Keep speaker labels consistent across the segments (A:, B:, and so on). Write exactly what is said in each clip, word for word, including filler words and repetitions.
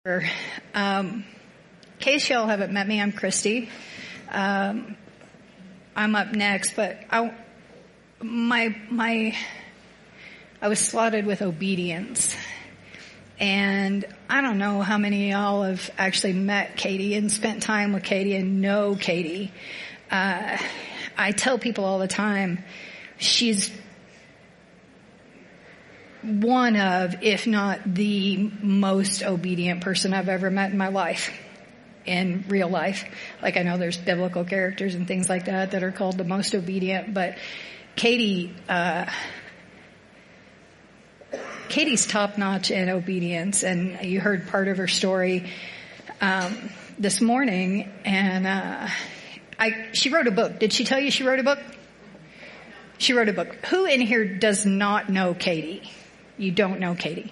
A: Um, in case y'all haven't met me, I'm Christy. Um, I'm up next, but I, my, my, I was slotted with obedience. And I don't know how many of y'all have actually met Katie and spent time with Katie and know Katie. Uh, I tell people all the time, she's one of, if not the most obedient person I've ever met in my life, in real life. Like, I know there's biblical characters and things like that that are called the most obedient, but Katie, uh, Katie's top notch in obedience, and you heard part of her story, um, this morning, and, uh, I, she wrote a book. Did she tell you she wrote a book? She wrote a book. Who in here does not know Katie? You don't know Katie.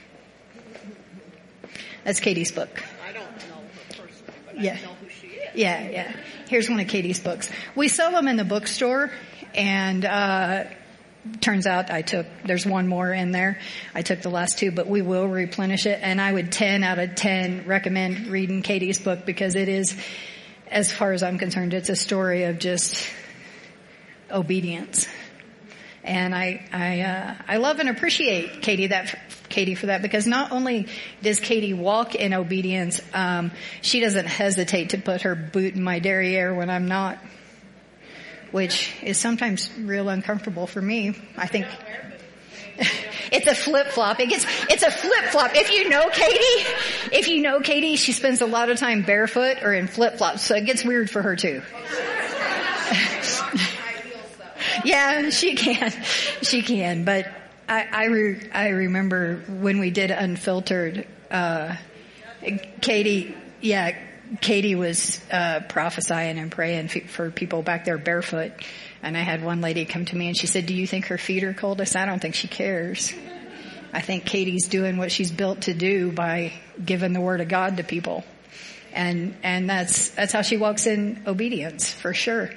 A: That's Katie's book.
B: I don't know her personally, but
A: yeah.
B: I know who she is.
A: Yeah, yeah. Here's one of Katie's books. We sell them in the bookstore, and uh turns out I took, there's one more in there. I took the last two, but we will replenish it. And I would ten out of ten recommend reading Katie's book, because it is, as far as I'm concerned, it's a story of just obedience. And I, I, uh, I love and appreciate Katie that, Katie for that, because not only does Katie walk in obedience, um, she doesn't hesitate to put her boot in my derriere when I'm not, which is sometimes real uncomfortable for me. I think it's a flip flop. It gets, it's a flip flop. If you know Katie, if you know Katie, she spends a lot of time barefoot or in flip flops, so it gets weird for her too. Yeah, she can. She can. But I, I, re, I remember when we did Unfiltered, uh, Katie, yeah, Katie was, uh, prophesying and praying for people back there barefoot. And I had one lady come to me and she said, "Do you think her feet are cold?" I said, "I don't think she cares. I think Katie's doing what she's built to do by giving the word of God to people." And, and that's, that's how she walks in obedience, for sure.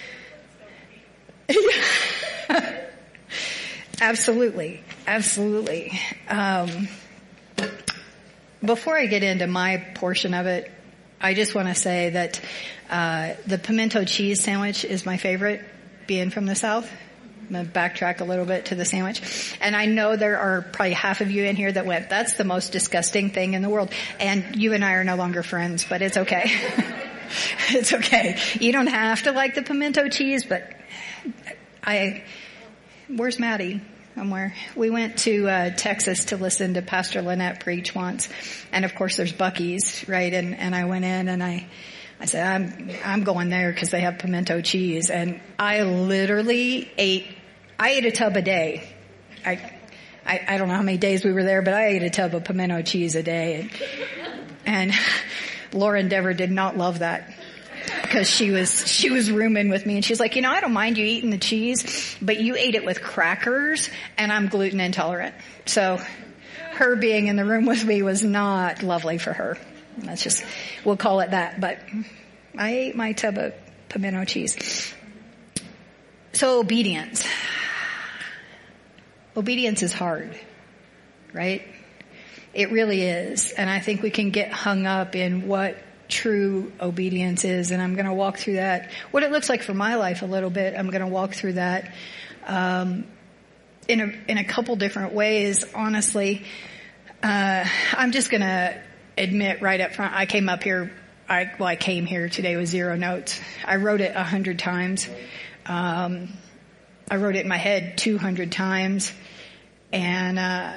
A: Absolutely. Absolutely. Um, before I get into my portion of it, I just want to say that, uh, the pimento cheese sandwich is my favorite, being from the South. I'm going to backtrack a little bit to the sandwich. And I know there are probably half of you in here that went, "That's the most disgusting thing in the world." And you and I are no longer friends, but it's okay. It's okay. You don't have to like the pimento cheese, but I, where's Maddie? Somewhere. We went to uh, Texas to listen to Pastor Lynette preach once. And of course there's Buc-ee's, right? And, and I went in and I, I said, I'm, I'm going there because they have pimento cheese. And I literally ate, I ate a tub a day. I, I, I don't know how many days we were there, but I ate a tub of pimento cheese a day. And, and Lauren Dever did not love that, because she was, she was rooming with me, and she's like, "You know, I don't mind you eating the cheese, but you ate it with crackers, and I'm gluten intolerant." So her being in the room with me was not lovely for her. That's just, we'll call it that. But I ate my tub of pimento cheese. So obedience. Obedience is hard, right? It really is. And I think we can get hung up in what true obedience is, and I'm going to walk through that. What it looks like for my life a little bit, I'm going to walk through that um, in a in a couple different ways. Honestly, uh, I'm just going to admit right up front, I came up here. I well, I came here today with zero notes. I wrote it a hundred times. Um, I wrote it in my head two hundred times, and uh,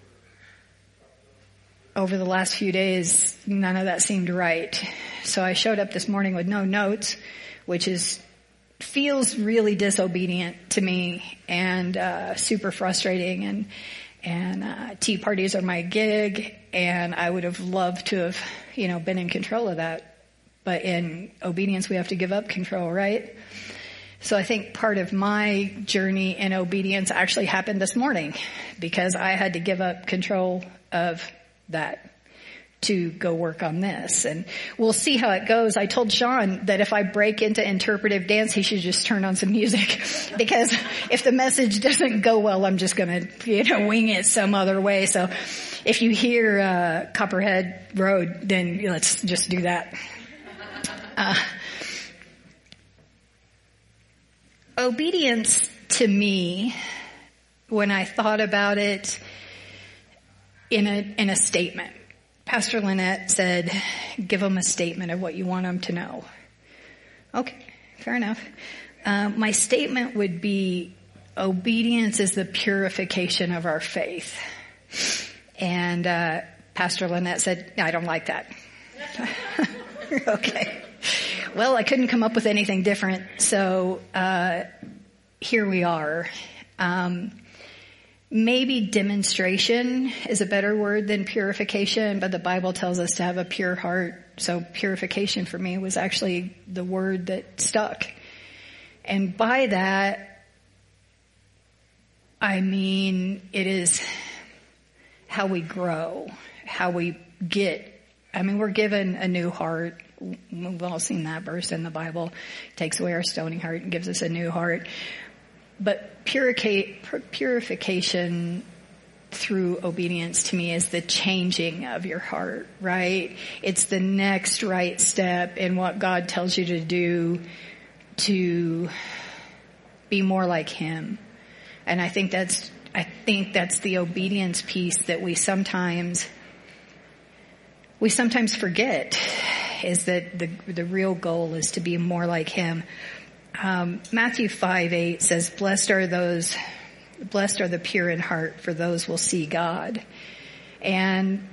A: over the last few days, none of that seemed right. So I showed up this morning with no notes, which is, feels really disobedient to me, and, uh, super frustrating. And, and, uh, tea parties are my gig, and I would have loved to have, you know, been in control of that. But in obedience, we have to give up control, right? So I think part of my journey in obedience actually happened this morning, because I had to give up control of that. to go work on this. And we'll see how it goes. I told Sean that if I break into interpretive dance, he should just turn on some music because if the message doesn't go well, I'm just going to, you know, wing it some other way. So if you hear, uh, Copperhead Road, then let's just do that. Uh, obedience to me, when I thought about it in a, in a statement, Pastor Lynette said, give them a statement of what you want them to know. Okay, fair enough. Um, my statement would be, obedience is the purification of our faith. And uh, Pastor Lynette said, I don't like that. Okay. Well, I couldn't come up with anything different, so uh here we are. Um Maybe demonstration is a better word than purification, but the Bible tells us to have a pure heart. So purification for me was actually the word that stuck. And by that, I mean it is how we grow, how we get. I mean, we're given a new heart. We've all seen that verse in the Bible. It takes away our stony heart and gives us a new heart. But purification through obedience to me is the changing of your heart, right? It's the next right step in what God tells you to do to be more like Him. And I think that's, I think that's the obedience piece that we sometimes, we sometimes forget, is that the, the real goal is to be more like Him. Um, Matthew five eight says, blessed are those, blessed are the pure in heart, for those will see God. And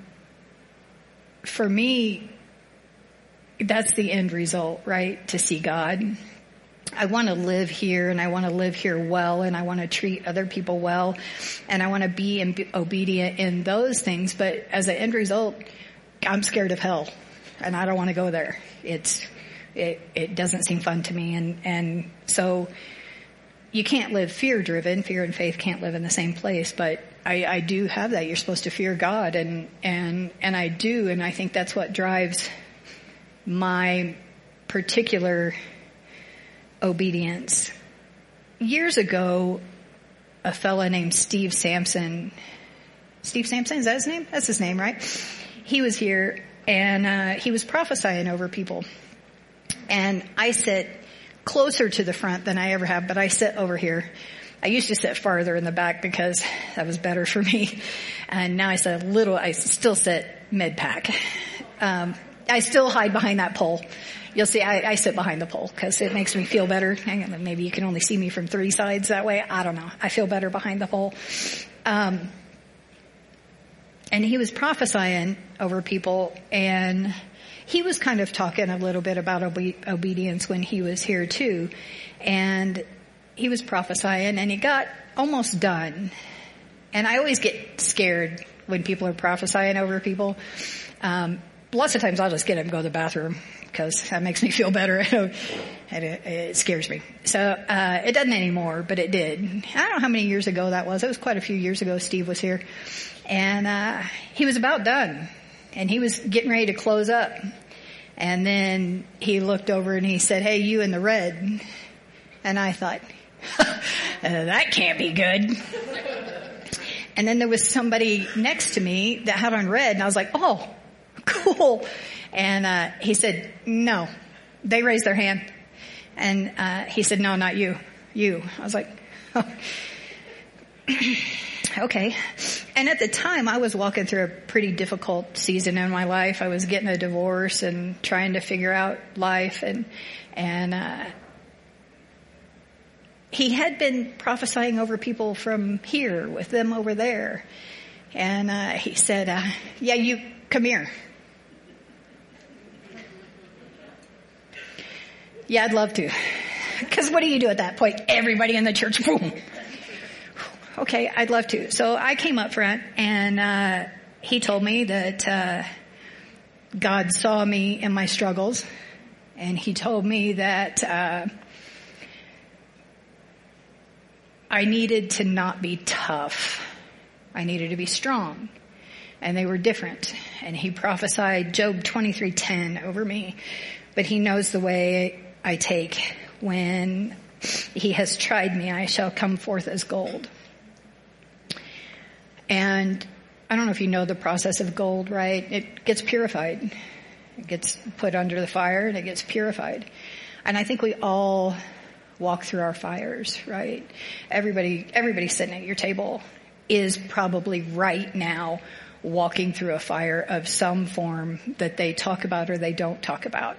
A: for me, that's the end result, right? To see God. I want to live here, and I want to live here well, and I want to treat other people well, and I want to be in, obedient in those things. But as an end result, I'm scared of hell, and I don't want to go there. It's It, it doesn't seem fun to me. And, and so you can't live fear driven. Fear and faith can't live in the same place, but I, I do have that. You're supposed to fear God, and, and, and I do. And I think that's what drives my particular obedience. Years ago, a fella named Steve Sampson, Steve Sampson, is that his name? That's his name, right? He was here, and, uh, he was prophesying over people. And I sit closer to the front than I ever have, but I sit over here. I used to sit farther in the back because that was better for me. And now I sit a little, I still sit mid-pack. Um, I still hide behind that pole. You'll see I, I sit behind the pole because it makes me feel better. Maybe you can only see me from three sides that way. I don't know. I feel better behind the pole. Um, and he was prophesying over people, and he was kind of talking a little bit about obe- obedience when he was here too. And he was prophesying, and he got almost done. And I always get scared when people are prophesying over people. Um, lots of times I'll just get up and go to the bathroom because that makes me feel better. And it, it scares me. So, uh, it doesn't anymore, but it did. I don't know how many years ago that was. It was quite a few years ago Steve was here. And, uh, he was about done. And he was getting ready to close up. And then he looked over and he said, hey, you in the red. And I thought, uh, that can't be good. And then there was somebody next to me that had on red, and I was like, oh, cool. And uh he said, no. They raised their hand. And uh he said, no, not you. You. I was like, oh. Okay. And at the time, I was walking through a pretty difficult season in my life. I was getting a divorce and trying to figure out life. And, and, uh, he had been prophesying over people from here with them over there. And, uh, he said, uh, yeah, you come here. Yeah, I'd love to. Cause what do you do at that point? Everybody in the church, boom. Okay, I'd love to. So I came up front, and uh he told me that uh God saw me in my struggles, and he told me that uh I needed to not be tough. I needed to be strong. and they were different. And he prophesied Job twenty-three ten over me. But he knows the way I take. When he has tried me, I shall come forth as gold. And I don't know if you know the process of gold, right? It gets purified. It gets put under the fire and it gets purified. And I think we all walk through our fires, right? Everybody, everybody sitting at your table is probably right now walking through a fire of some form that they talk about or they don't talk about.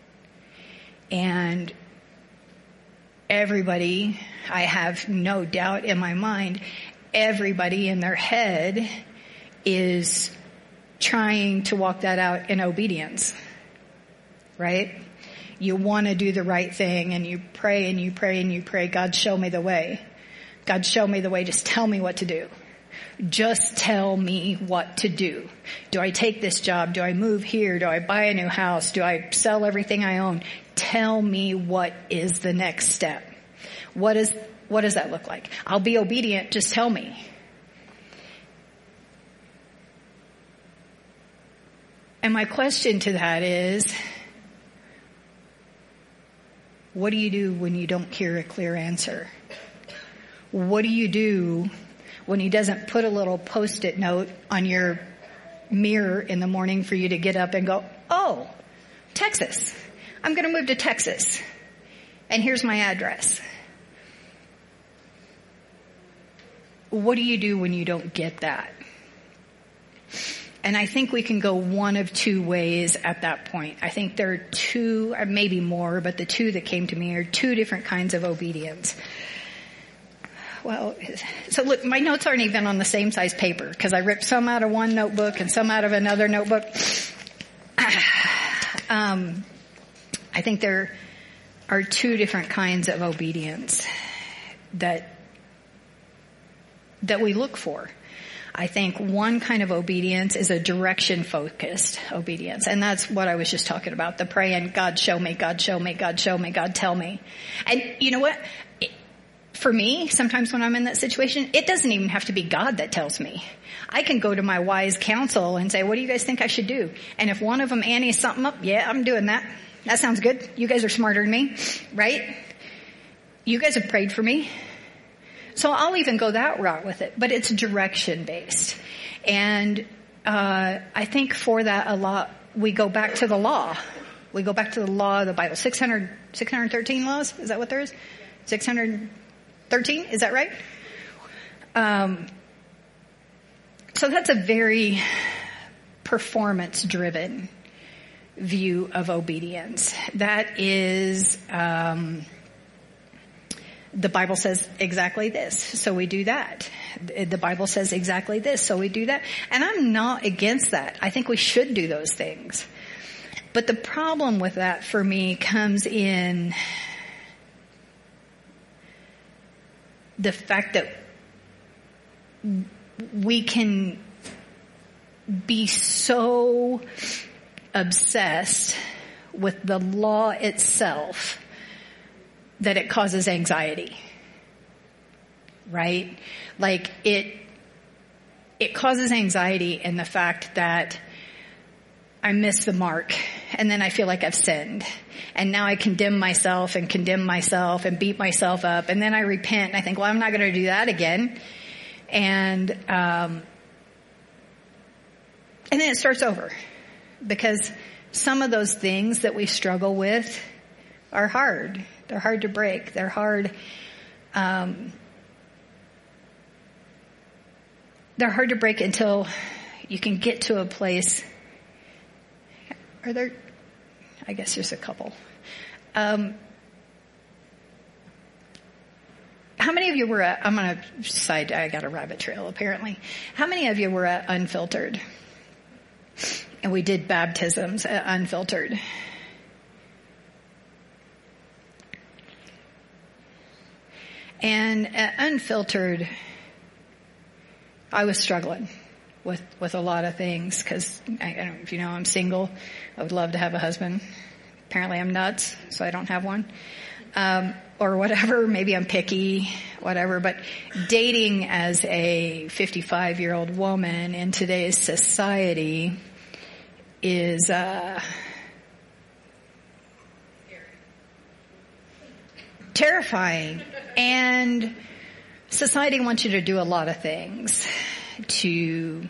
A: And everybody, I have no doubt in my mind, everybody in their head is trying to walk that out in obedience, right? You want to do the right thing and you pray and you pray and you pray, God, show me the way. God, show me the way. Just tell me what to do. Just tell me what to do. Do I take this job? Do I move here? Do I buy a new house? Do I sell everything I own? Tell me what is the next step. What is, what does that look like? I'll be obedient. Just tell me. And my question to that is, what do you do when you don't hear a clear answer? What do you do when he doesn't put a little post-it note on your mirror in the morning for you to get up and go, oh, Texas. I'm going to move to Texas. And here's my address. What do you do when you don't get that? And I think we can go one of two ways at that point. I think there are two, or maybe more, but the two that came to me are two different kinds of obedience. Well, so look, my notes aren't even on the same size paper because I ripped some out of one notebook and some out of another notebook. um, I think there are two different kinds of obedience that that we look for. I think one kind of obedience is a direction-focused obedience. And that's what I was just talking about. The praying, God show me, God show me, God show me, God tell me. And you know what? It, for me, sometimes when I'm in that situation, it doesn't even have to be God that tells me. I can go to my wise counsel and say, what do you guys think I should do? And if one of them antes something up, yeah, I'm doing that. That sounds good. You guys are smarter than me, right? You guys have prayed for me. So I'll even go that route with it, but it's direction based. And, uh, I think for that a lot, we go back to the law. We go back to the law of the Bible. six hundred, six hundred thirteen laws? Is that what there is? six hundred thirteen? Is that right? Um, so that's a very performance driven view of obedience. That is, um, the Bible says exactly this, so we do that. The Bible says exactly this, so we do that. And I'm not against that. I think we should do those things. But the problem with that for me comes in the fact that we can be so obsessed with the law itself that it causes anxiety, right? Like it, it causes anxiety in the fact that I miss the mark and then I feel like I've sinned and now I condemn myself and condemn myself and beat myself up and then I repent and I think, well, I'm not going to do that again. And, um, and then it starts over because some of those things that we struggle with are hard. They're hard to break. They're hard. Um, they're hard to break until you can get to a place. Are there? I guess there's a couple. Um, how many of you were at? I'm going to side. I got a rabbit trail apparently. How many of you were at Unfiltered? And we did baptisms at Unfiltered. And at Unfiltered, I was struggling with, with a lot of things because I, I don't know if you know, I'm single. I would love to have a husband. Apparently I'm nuts, so I don't have one. um, or whatever. Maybe I'm picky, whatever. But dating as a fifty-five-year-old woman in today's society is uh, terrifying. And society wants you to do a lot of things to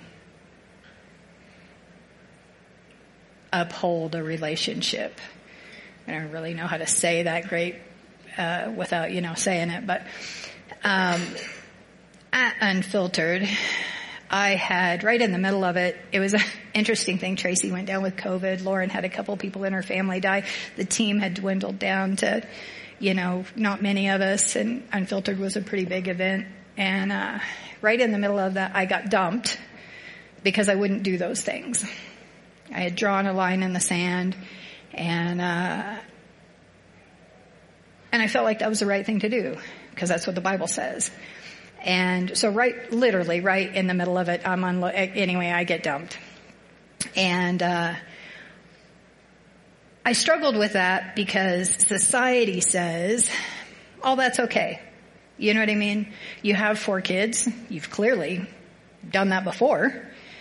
A: uphold a relationship. I don't really know how to say that great uh, without, you know, saying it. But um, at Unfiltered, I had, right in the middle of it, it was an interesting thing. Tracy went down with COVID. Lauren had a couple people in her family die. The team had dwindled down to, you know, not many of us, and Unfiltered was a pretty big event. And uh right in the middle of that, I got dumped because I wouldn't do those things. I had drawn a line in the sand, and uh and I felt like that was the right thing to do because that's what the Bible says. And so right, literally right in the middle of it, I'm on, anyway, I get dumped. And uh I struggled with that because society says, oh, that's okay. You know what I mean? You have four kids. You've clearly done that before.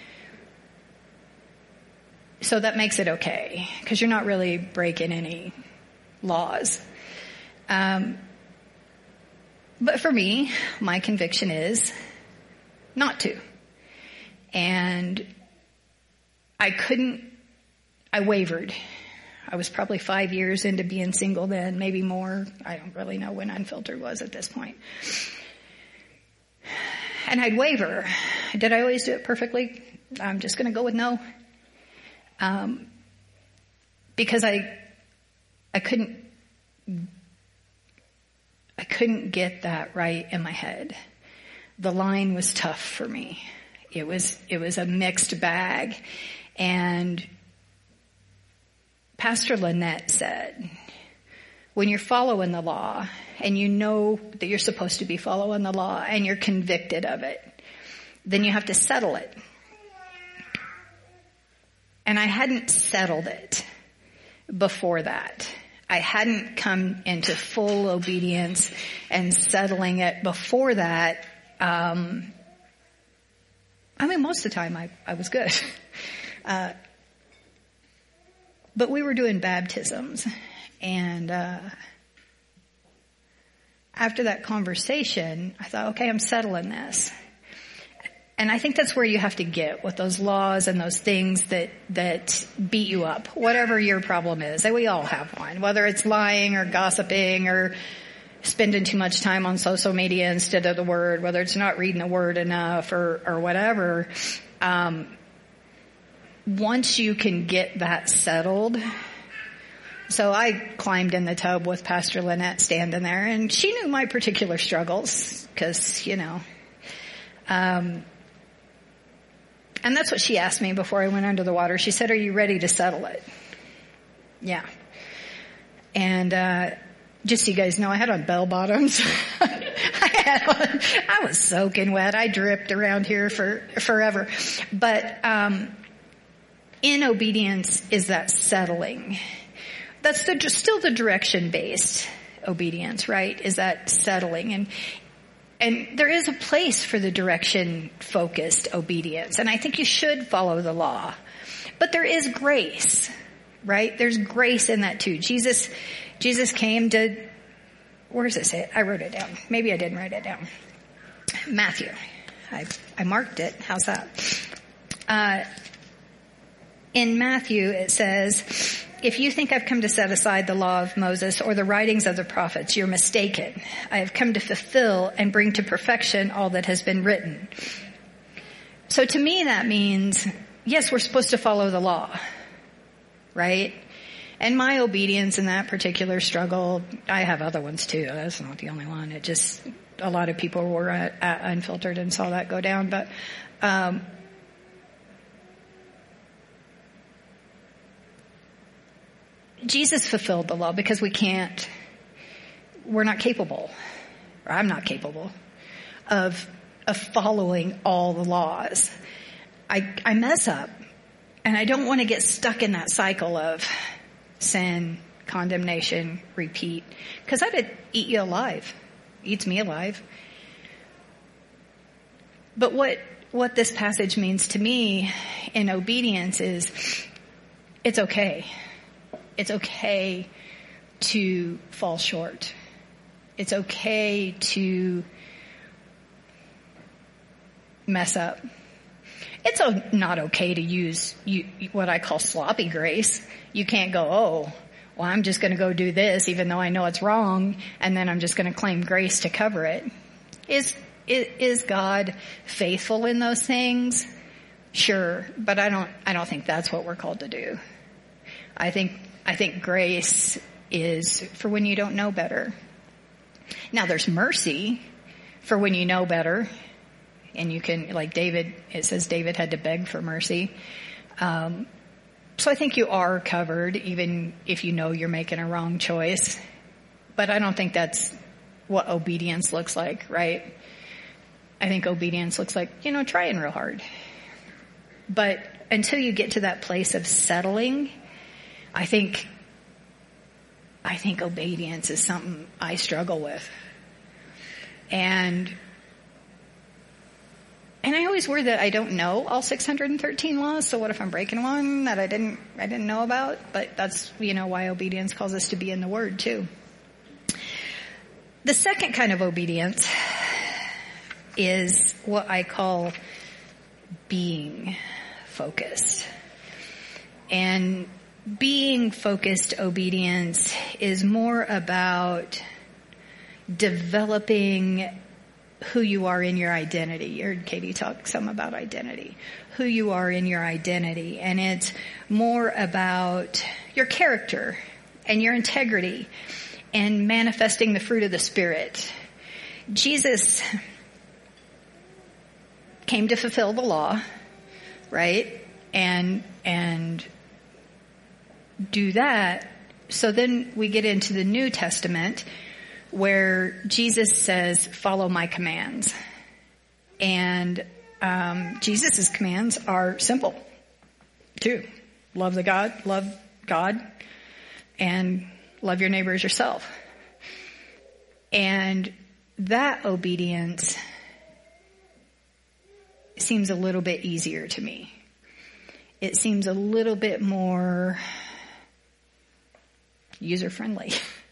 A: So that makes it okay because you're not really breaking any laws. Um, but for me, my conviction is not to. And I couldn't, I wavered. I was probably five years into being single then, maybe more. I don't really know when Unfiltered was at this point. And I'd waver. Did I always do it perfectly? I'm just going to go with no. Um, because I, I couldn't, I couldn't get that right in my head. The line was tough for me. It was, it was a mixed bag. And Pastor Lynette said, when you're following the law and you know that you're supposed to be following the law and you're convicted of it, then you have to settle it. And I hadn't settled it before that. I hadn't come into full obedience and settling it before that. Um, I mean, most of the time I, I was good. Uh, But we were doing baptisms, and uh after that conversation, I thought, okay, I'm settling this. And I think that's where you have to get with those laws and those things that that beat you up, whatever your problem is. And we all have one, whether it's lying or gossiping or spending too much time on social media instead of the Word, whether it's not reading the Word enough or, or whatever. Um Once you can get that settled. So I climbed in the tub with Pastor Lynette standing there, and she knew my particular struggles because, you know, um, and that's what she asked me before I went under the water. She said, are you ready to settle it? Yeah. And, uh, just so you guys know, I had on bell bottoms. I had on, I was soaking wet. I dripped around here for forever. But, um, in obedience is that settling. That's the, still the direction-based obedience, right? Is that settling. And, and there is a place for the direction-focused obedience. And I think you should follow the law. But there is grace, right? There's grace in that too. Jesus, Jesus came to, where does it say it? I wrote it down. Maybe I didn't write it down. Matthew. I, I marked it. How's that? Uh, In Matthew, it says, if you think I've come to set aside the law of Moses or the writings of the prophets, you're mistaken. I have come to fulfill and bring to perfection all that has been written. So to me, that means, yes, we're supposed to follow the law, right? And my obedience in that particular struggle, I have other ones too. That's not the only one. It just, a lot of people were at, at Unfiltered and saw that go down. But, um, Jesus fulfilled the law because we can't, we're not capable, or I'm not capable of, of following all the laws. I, I mess up, and I don't want to get stuck in that cycle of sin, condemnation, repeat. Because I'd eat you alive. Eats me alive. But what, what this passage means to me in obedience is it's okay. It's okay to fall short. It's okay to mess up. It's not okay to use you, what I call sloppy grace. You can't go, oh, well, I'm just going to go do this even though I know it's wrong, and then I'm just going to claim grace to cover it. Is, is God faithful in those things? Sure, but I don't, I don't think that's what we're called to do. I think, I think grace is for when you don't know better. Now there's mercy for when you know better. And you can, like David, it says David had to beg for mercy. Um, so I think you are covered, even if you know you're making a wrong choice. But I don't think that's what obedience looks like, right? I think obedience looks like, you know, trying real hard. But until you get to that place of settling, I think, I think obedience is something I struggle with. And And I always worry that I don't know all six hundred thirteen laws. So what if I'm breaking one that I didn't, I didn't know about? But that's, you know, why obedience calls us to be in the Word too. The second kind of obedience is what I call being focused. And being focused obedience is more about developing who you are in your identity. You heard Katie talk some about identity. Who you are in your identity. And it's more about your character and your integrity and manifesting the fruit of the Spirit. Jesus came to fulfill the law, right? And, and do that. So then we get into the New Testament, where Jesus says, follow my commands. And um, Jesus' commands are simple, too. Love the God, love God, and love your neighbor as yourself. And that obedience seems a little bit easier to me. It seems a little bit more user-friendly.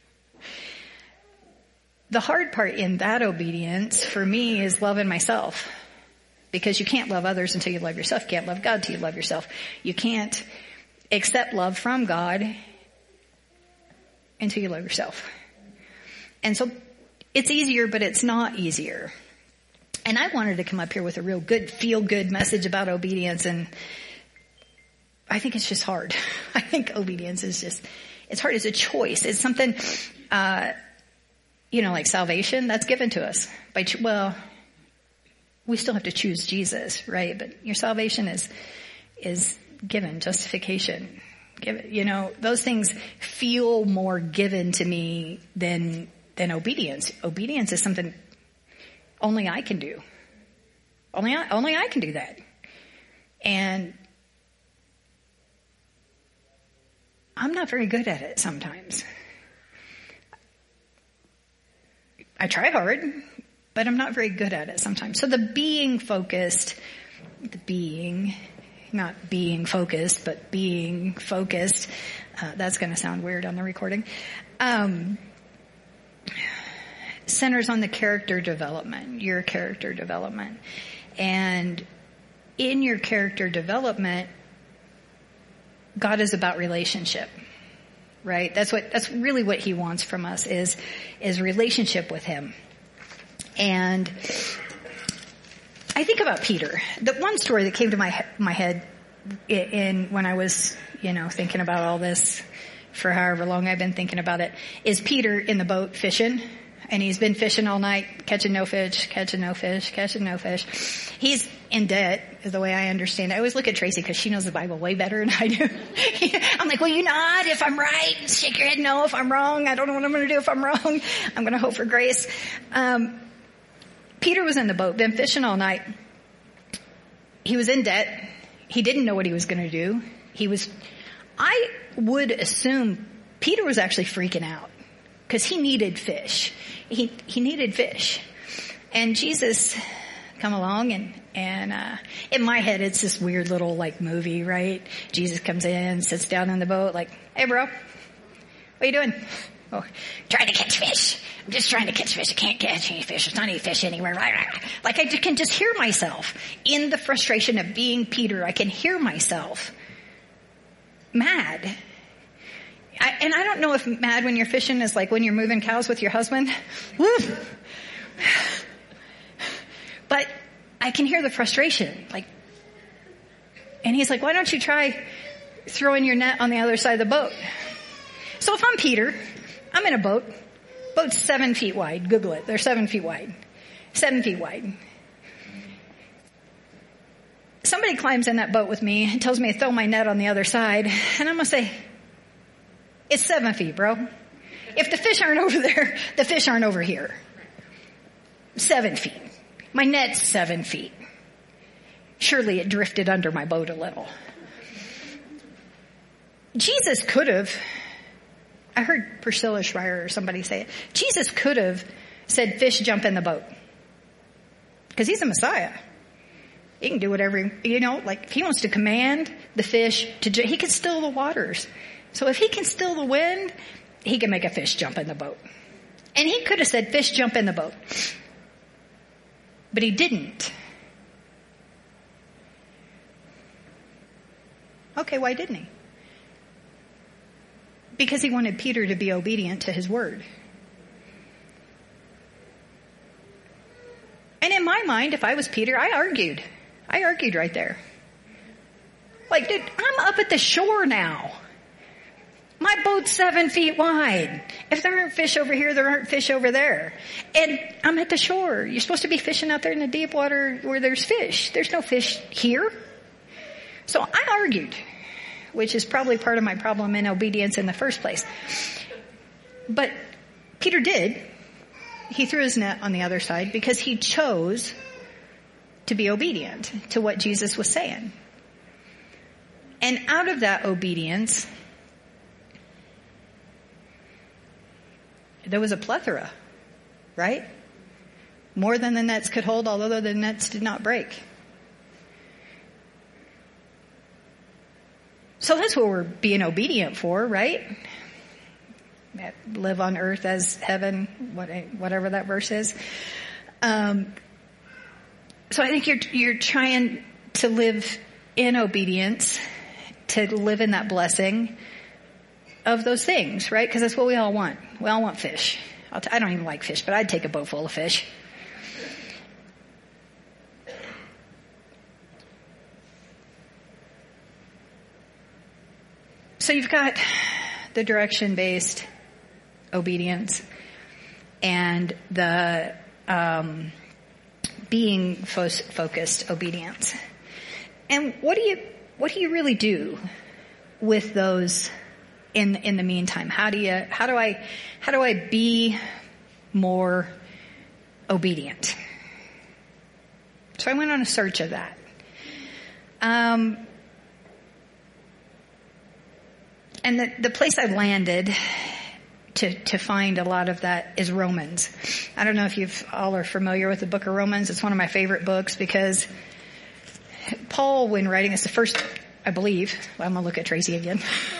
A: The hard part in that obedience for me is loving myself, because you can't love others until you love yourself. You can't love God until you love yourself. You can't accept love from God until you love yourself. And so it's easier, but it's not easier. And I wanted to come up here with a real good, feel-good message about obedience, and I think it's just hard. I think obedience is just, it's hard. It's a choice. It's something, uh, you know, like salvation, that's given to us. By well, we still have to choose Jesus, right? But your salvation is is given. Justification, give, you know, those things feel more given to me than than obedience. Obedience is something only I can do. Only I, only I can do that. And I'm not very good at it sometimes. I try hard, but I'm not very good at it sometimes. So the being focused, the being, not being focused, but being focused, uh, that's going to sound weird on the recording, um, centers on the character development, your character development. And in your character development, God is about relationship. Right? That's what, that's really what he wants from us is, is relationship with him. And I think about Peter. The one story that came to my, my head in, in when I was, you know, thinking about all this for however long I've been thinking about it is Peter in the boat fishing. And he's been fishing all night, catching no fish, catching no fish, catching no fish. He's in debt, is the way I understand it. I always look at Tracy because she knows the Bible way better than I do. I'm like, well, you nod if I'm right. Shake your head no if I'm wrong. I don't know what I'm going to do if I'm wrong. I'm going to hope for grace. Um, Peter was in the boat, been fishing all night. He was in debt. He didn't know what he was going to do. He was, I would assume Peter was actually freaking out because he needed fish. He, he needed fish. And Jesus come along and, and, uh, in my head, it's this weird little like movie, right? Jesus comes in, sits down in the boat like, hey bro, what are you doing? Oh, trying to catch fish. I'm just trying to catch fish. I can't catch any fish. There's not any fish anywhere. Like I can just hear myself in the frustration of being Peter. I can hear myself mad. I, and I don't know if mad when you're fishing is like when you're moving cows with your husband. Woo. But I can hear the frustration. Like, and he's like, why don't you try throwing your net on the other side of the boat? So if I'm Peter, I'm in a boat. Boat's seven feet wide. Google it. They're seven feet wide. Seven feet wide. Somebody climbs in that boat with me and tells me to throw my net on the other side. And I'm going to say, it's seven feet, bro. If the fish aren't over there, the fish aren't over here. Seven feet. My net's seven feet. Surely it drifted under my boat a little. Jesus could have, I heard Priscilla Schreier or somebody say it. Jesus could have said, fish, jump in the boat. Because he's a Messiah. He can do whatever, you know, like if he wants to command the fish to, he can still the waters. So if he can still the wind, he can make a fish jump in the boat. And he could have said, fish, jump in the boat. But he didn't. Okay, why didn't he? Because he wanted Peter to be obedient to his word. And in my mind, if I was Peter, I argued. I argued right there. Like, dude, I'm up at the shore now. My boat's seven feet wide. If there aren't fish over here, there aren't fish over there. And I'm at the shore. You're supposed to be fishing out there in the deep water where there's fish. There's no fish here. So I argued, which is probably part of my problem in obedience in the first place. But Peter did. He threw his net on the other side because he chose to be obedient to what Jesus was saying. And out of that obedience, there was a plethora, right? More than the nets could hold, although the nets did not break. So that's what we're being obedient for, right? Live on earth as heaven, whatever that verse is. Um, so I think you're you're trying to live in obedience, to live in that blessing of those things, right? Because that's what we all want. We all want fish. I'll t- I don't even like fish, but I'd take a boat full of fish. So you've got the direction-based obedience and the um, being fo- focused obedience. And what do you what do you really do with those in in the meantime? How do you how do I how do I be more obedient? So I went on a search of that. Um, and the the place I landed to to find a lot of that is Romans. I don't know if you all are familiar with the book of Romans. It's one of my favorite books because Paul, when writing, it's the first, I believe, well, I'm going to look at Tracy again.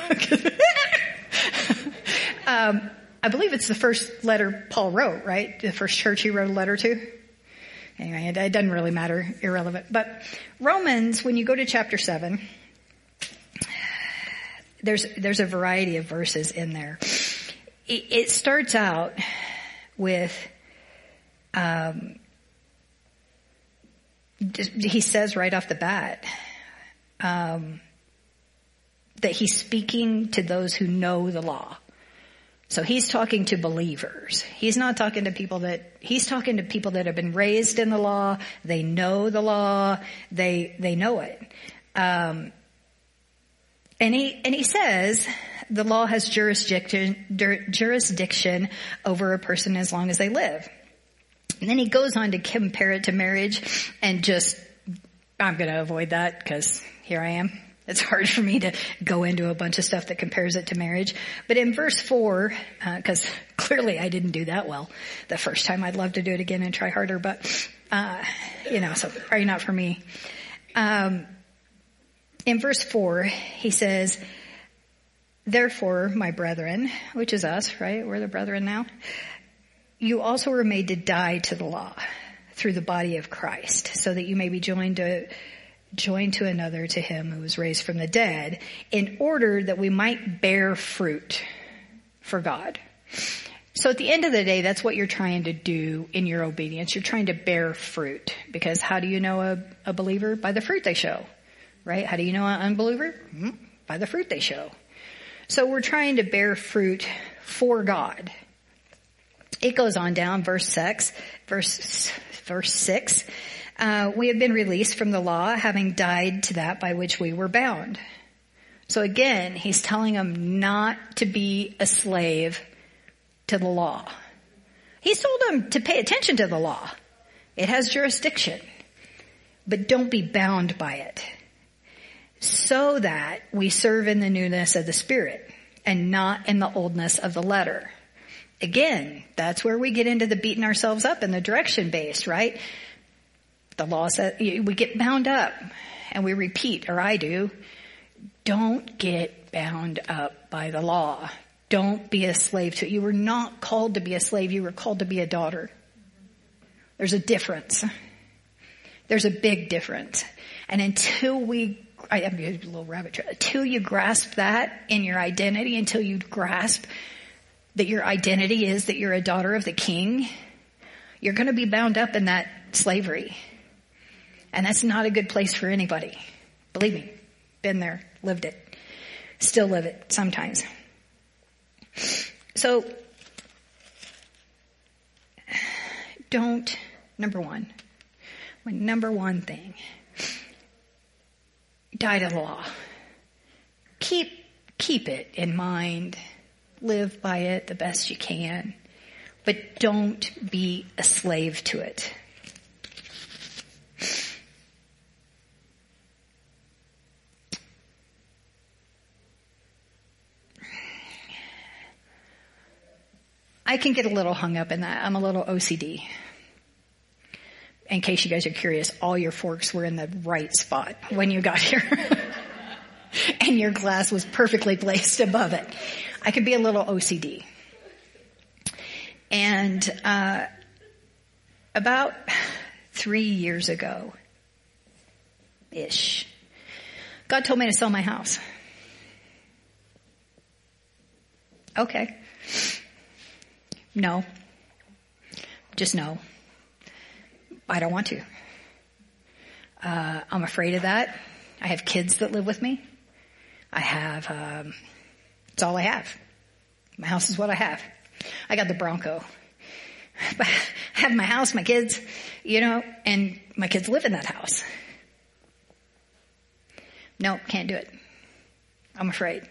A: um, I believe it's the first letter Paul wrote, right? The first church he wrote a letter to. Anyway, it, it doesn't really matter, irrelevant. But Romans, when you go to chapter seven, there's there's a variety of verses in there. It, it starts out with, um, he says right off the bat, um, that he's speaking to those who know the law. So he's talking to believers. He's not talking to people that, he's talking to people that have been raised in the law. They know the law. They, they know it. Um, and he, and he says the law has jurisdiction, jurisdiction over a person as long as they live. And then he goes on to compare it to marriage and just, I'm going to avoid that because here I am. It's hard for me to go into a bunch of stuff that compares it to marriage. But in verse four, because uh, clearly I didn't do that well the first time. I'd love to do it again and try harder, but, uh, you know, so probably not for me. Um, in verse four, he says, therefore, my brethren, which is us, right? We're the brethren now. You also were made to die to the law through the body of Christ, so that you may be joined to joined to another, to him who was raised from the dead, in order that we might bear fruit for God. So at the end of the day, that's what you're trying to do in your obedience. You're trying to bear fruit. Because how do you know a, a believer? By the fruit they show. Right? How do you know an unbeliever? Mm-hmm. By the fruit they show. So we're trying to bear fruit for God. It goes on down, verse six, verse, verse six. Uh, we have been released from the law, having died to that by which we were bound. So again, he's telling them not to be a slave to the law. He's told them to pay attention to the law. It has jurisdiction. But don't be bound by it. So that we serve in the newness of the Spirit and not in the oldness of the letter. Again, that's where we get into the beating ourselves up and the direction based, right? The law says we get bound up and we repeat, or I do, don't get bound up by the law. Don't be a slave to it. You were not called to be a slave. You were called to be a daughter. There's a difference. There's a big difference. And until we, I am a little rabbit trail, until you grasp that in your identity, until you grasp that your identity is that you're a daughter of the King, you're going to be bound up in that slavery. And that's not a good place for anybody. Believe me, been there, lived it, still live it sometimes. So, don't, number one, my number one thing, die to the law. Keep, keep it in mind. Live by it the best you can. But don't be a slave to it. I can get a little hung up in that. I'm a little O C D. In case you guys are curious, all your forks were in the right spot when you got here. And your glass was perfectly placed above it. I could be a little O C D. And uh about three years ago, ish, God told me to sell my house. Okay. No. Just no. I don't want to. Uh, I'm afraid of that. I have kids that live with me. I have, um, it's all I have. My house is what I have. I got the Bronco. But I have my house, my kids, you know, and my kids live in that house. No, can't do it. I'm afraid.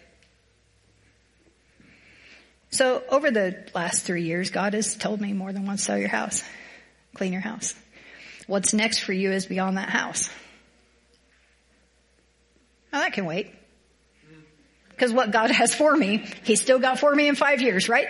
A: So over the last three years, God has told me more than once, sell your house, clean your house. What's next for you is beyond that house. Oh, that can wait. Because what God has for me, He's still got for me in five years, right?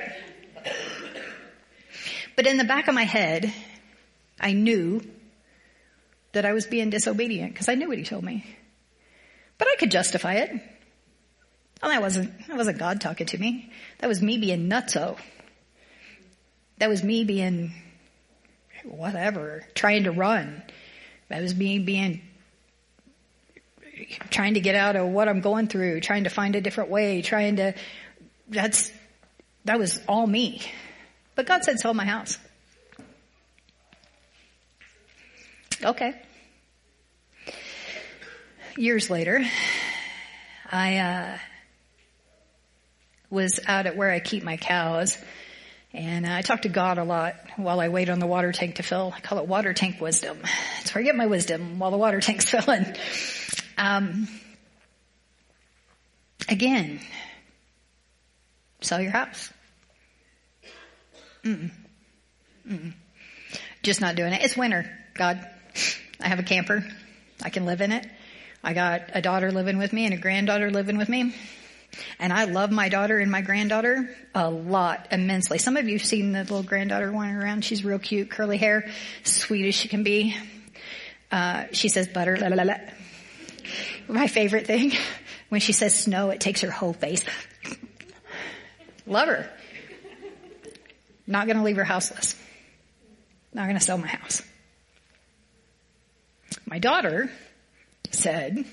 A: But in the back of my head, I knew that I was being disobedient because I knew what He told me. But I could justify it. Well, that wasn't, that wasn't God talking to me. That was me being nutso. That was me being whatever, trying to run. That was me being, trying to get out of what I'm going through, trying to find a different way, trying to, that's, that was all me. But God said, sell my house. Okay. Years later, I, uh, was out at where I keep my cows, and I talk to God a lot while I wait on the water tank to fill. I call it water tank wisdom. That's where I get my wisdom while the water tank's filling. Um, again, sell your house. Mm-mm. Mm-mm. Just not doing it. It's winter, God. I have a camper. I can live in it. I got a daughter living with me and a granddaughter living with me. And I love my daughter and my granddaughter a lot, immensely. Some of you have seen the little granddaughter wandering around. She's real cute, curly hair, sweet as she can be. Uh, she says butter, la, la, la. My favorite thing, when she says snow, it takes her whole face. Love her. Not going to leave her houseless. Not going to sell my house. My daughter said,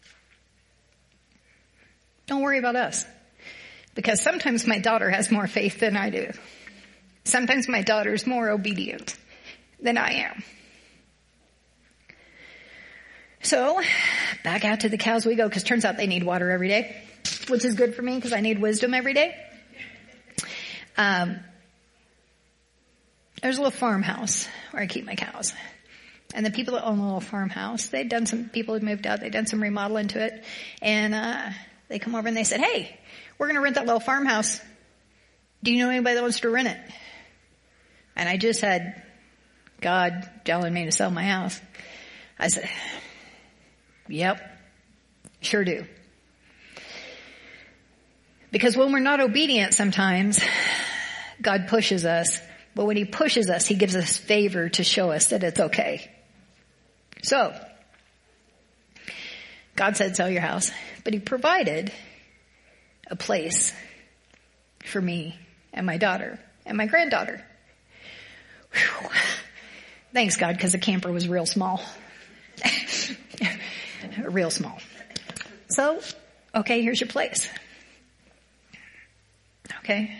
A: don't worry about us. Because sometimes my daughter has more faith than I do. Sometimes my daughter's more obedient than I am. So, back out to the cows we go, because turns out they need water every day, which is good for me because I need wisdom every day. Um, there's a little farmhouse where I keep my cows. And the people that own the little farmhouse, they'd done some, people had moved out, they'd done some remodeling to it. And, uh, they come over and they said, hey, we're going to rent that little farmhouse. Do you know anybody that wants to rent it? And I just had God telling me to sell my house. I said, yep, sure do. Because when we're not obedient sometimes, God pushes us. But when he pushes us, he gives us favor to show us that it's okay. So, God said sell your house, but he provided a place for me and my daughter and my granddaughter. Whew. Thanks God, because the camper was real small. Real small. So, okay, here's your place. Okay.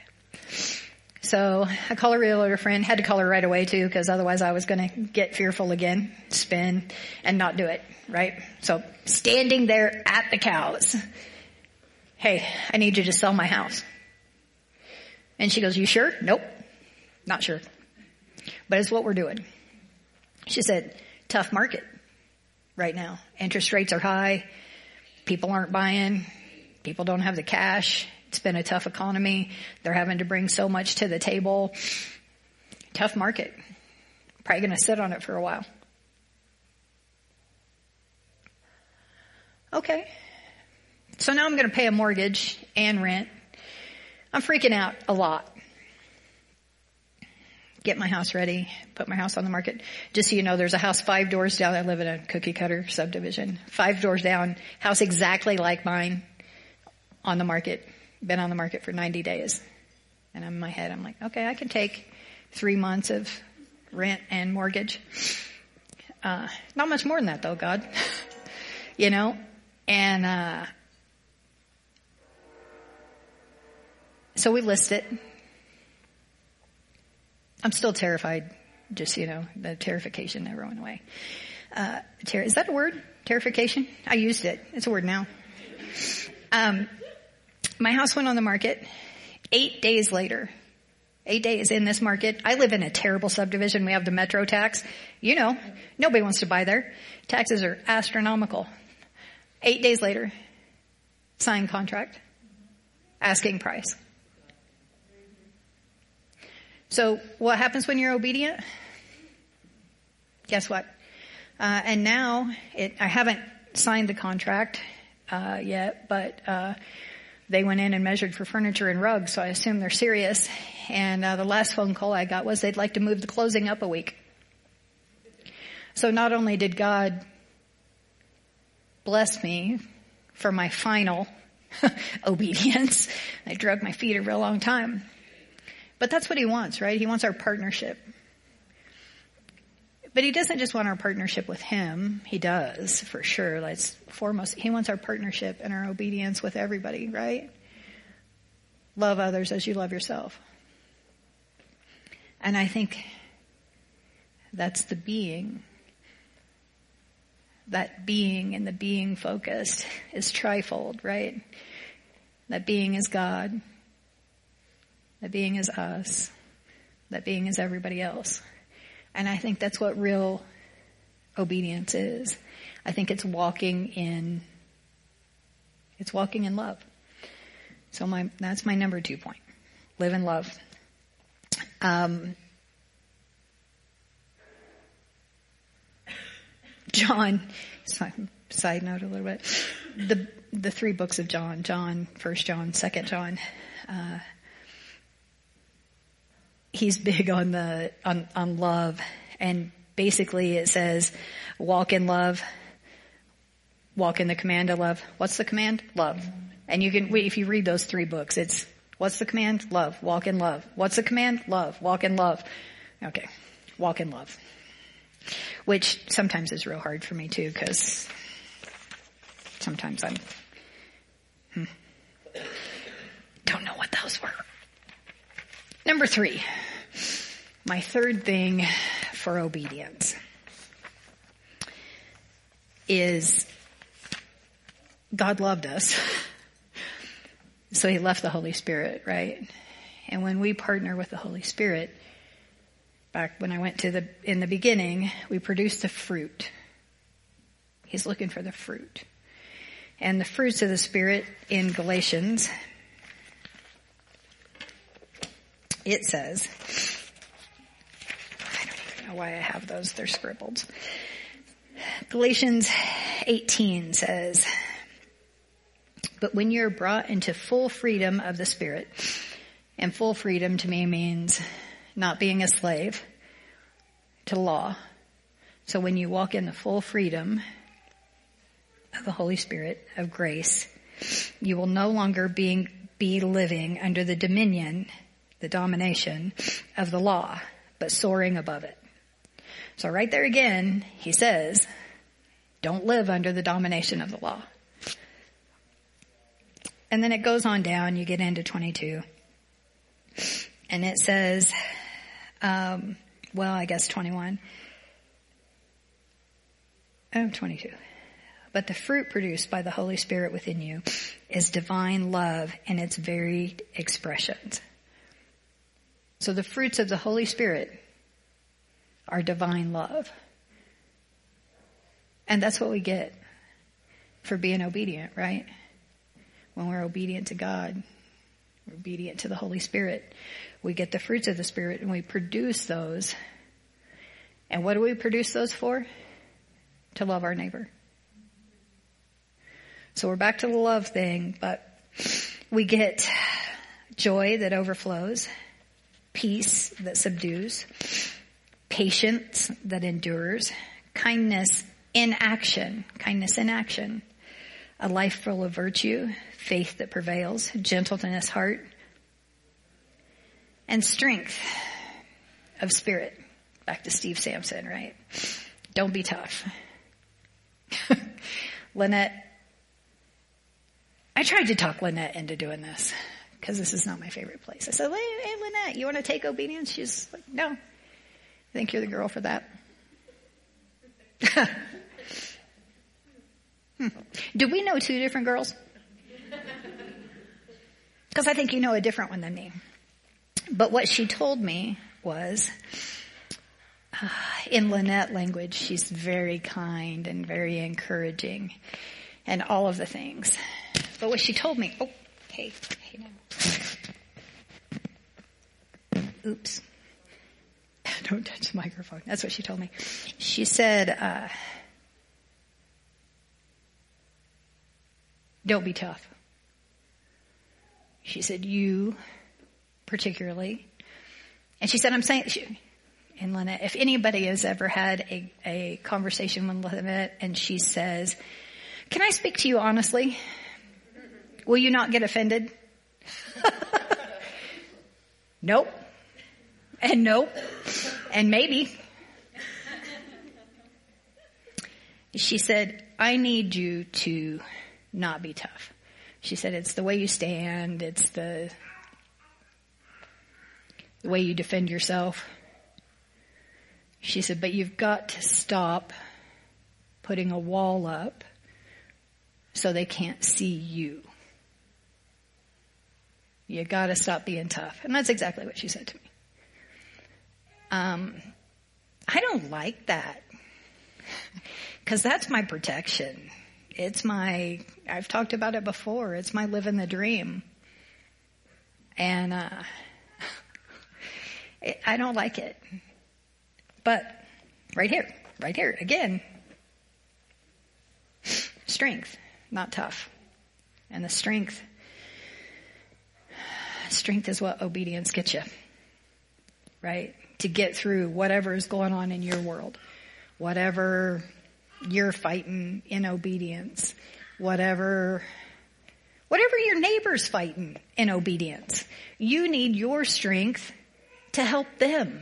A: So I call a realtor friend, had to call her right away too, because otherwise I was going to get fearful again, spin, and not do it, right? So standing there at the cows, hey, I need you to sell my house. And she goes, you sure? Nope, not sure. But it's what we're doing. She said, tough market right now. Interest rates are high. People aren't buying. People don't have the cash. It's been a tough economy. They're having to bring so much to the table. Tough market. Probably going to sit on it for a while. Okay. So now I'm going to pay a mortgage and rent. I'm freaking out a lot. Get my house ready, put my house on the market. Just so you know, there's a house five doors down. I live in a cookie cutter subdivision. Five doors down, house exactly like mine on the market. Been on the market for ninety days. And in my head, I'm like, okay, I can take three months of rent and mortgage. Uh, not much more than that though, God. You know? And, uh, so we list it. I'm still terrified. Just, so you know, the terrification never went away. Uh, ter- is that a word? Terrification? I used it. It's a word now. Um, My house went on the market eight days later. Eight days in this market. I live in a terrible subdivision. We have the metro tax. You know, nobody wants to buy there. Taxes are astronomical. Eight days later, signed contract, asking price. So what happens when you're obedient? Guess what? Uh, and now it, I haven't signed the contract, uh, yet, but, uh, they went in and measured for furniture and rugs, so I assume they're serious. And uh, the last phone call I got was they'd like to move the closing up a week. So not only did God bless me for my final obedience, I dragged my feet a real long time. But that's what he wants, right? He wants our partnership. But he doesn't just want our partnership with him. He does, for sure. That's foremost. He wants our partnership and our obedience with everybody, right? Love others as you love yourself. And I think that's the being. That being and the being focused is trifold, right? That being is God. That being is us. That being is everybody else. And I think that's what real obedience is. I think it's walking in, it's walking in love. So my, that's my number two point. Live in love. Um, John, side note a little bit. The the three books of John, John, First John, Second John, uh, he's big on the on, on love, and basically it says, walk in love, walk in the command of love. What's the command? Love. And you can, if you read those three books, it's, what's the command? Love. Walk in love. What's the command? Love. Walk in love. Okay. Walk in love. Which sometimes is real hard for me too, because sometimes I'm, hmm, don't know what those were. Number three. My third thing for obedience is God loved us. So he left the Holy Spirit, right? And when we partner with the Holy Spirit, back when I went to the, in the beginning, we produced the fruit. He's looking for the fruit. And the fruits of the Spirit in Galatians, it says, I don't even know why I have those, they're scribbled. Galatians eighteen says, but when you're brought into full freedom of the Spirit, and full freedom to me means not being a slave to law. So when you walk in the full freedom of the Holy Spirit, of grace, you will no longer being, be living under the dominion, the domination of the law, but soaring above it. So right there again, he says, don't live under the domination of the law. And then it goes on down, you get into twenty-two. And it says, um, well, I guess twenty-one. Oh, twenty-two. But the fruit produced by the Holy Spirit within you is divine love in its varied expressions. So the fruits of the Holy Spirit are divine love. And that's what we get for being obedient, right? When we're obedient to God, we're obedient to the Holy Spirit, we get the fruits of the Spirit and we produce those. And what do we produce those for? To love our neighbor. So we're back to the love thing, but we get joy that overflows, peace that subdues, patience that endures, kindness in action, kindness in action, a life full of virtue, faith that prevails, gentleness, heart, and strength of spirit. Back to Steve Sampson, right? Don't be tough. Lynette, I tried to talk Lynette into doing this because this is not my favorite place. I said, hey, hey, Lynette, you want to take obedience? She's like, no, I think you're the girl for that. Hmm. Do we know two different girls? Because I think you know a different one than me. But what she told me was, uh, in Lynette language, she's very kind and very encouraging and all of the things. But what she told me, oh, hey, hey now. Oops. Don't touch the microphone. That's what she told me. She said, uh, don't be tough. She said, you particularly. And she said, I'm saying, she, and Lynette, if anybody has ever had a, a conversation with Lynette and she says, can I speak to you honestly? Will you not get offended? Nope. And nope. And maybe. She said, I need you to not be tough. She said, it's the way you stand. It's the, the way you defend yourself. She said, but you've got to stop putting a wall up so they can't see you. You got to stop being tough. And that's exactly what she said to me. Um, I don't like that because that's my protection. It's my, I've talked about it before. It's my living the dream. And, uh, it, I don't like it. But right here, right here, again, strength, not tough. And the strength, strength is what obedience gets you, right? To get through whatever is going on in your world, whatever you're fighting in obedience, whatever, whatever your neighbor's fighting in obedience. You need your strength to help them.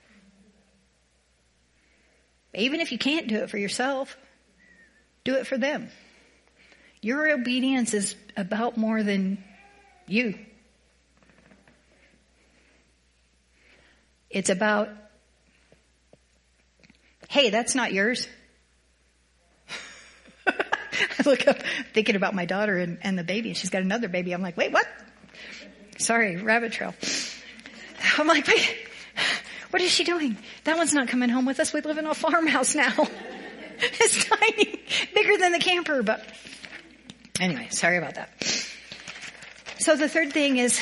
A: Even if you can't do it for yourself, do it for them. Your obedience is about more than you. It's about, hey, that's not yours. I look up thinking about my daughter and, and the baby, and she's got another baby. I'm like, wait, what? Sorry, rabbit trail. I'm like, wait, what is she doing? That one's not coming home with us. We live in a farmhouse now. It's tiny, bigger than the camper, but anyway, sorry about that. So the third thing is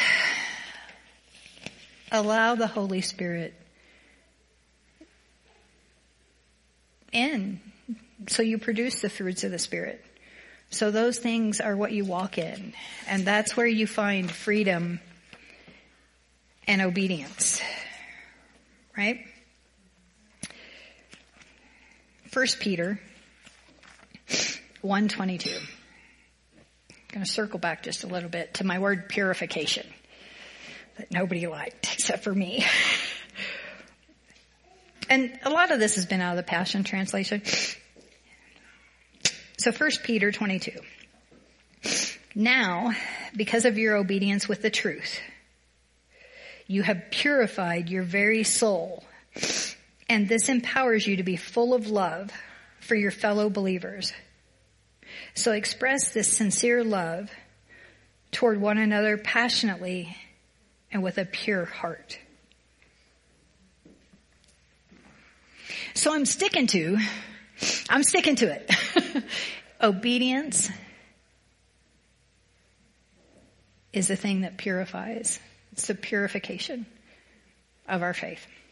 A: allow the Holy Spirit in so you produce the fruits of the Spirit. So those things are what you walk in, and that's where you find freedom and obedience, right? First Peter one twenty-two. I'm going to circle back just a little bit to my word purification that nobody liked except for me. And a lot of this has been out of the Passion Translation. So First Peter twenty-two. Now, because of your obedience with the truth, you have purified your very soul, and this empowers you to be full of love for your fellow believers. So express this sincere love toward one another passionately and with a pure heart. So I'm sticking to, I'm sticking to it. Obedience is the thing that purifies. It's the purification of our faith.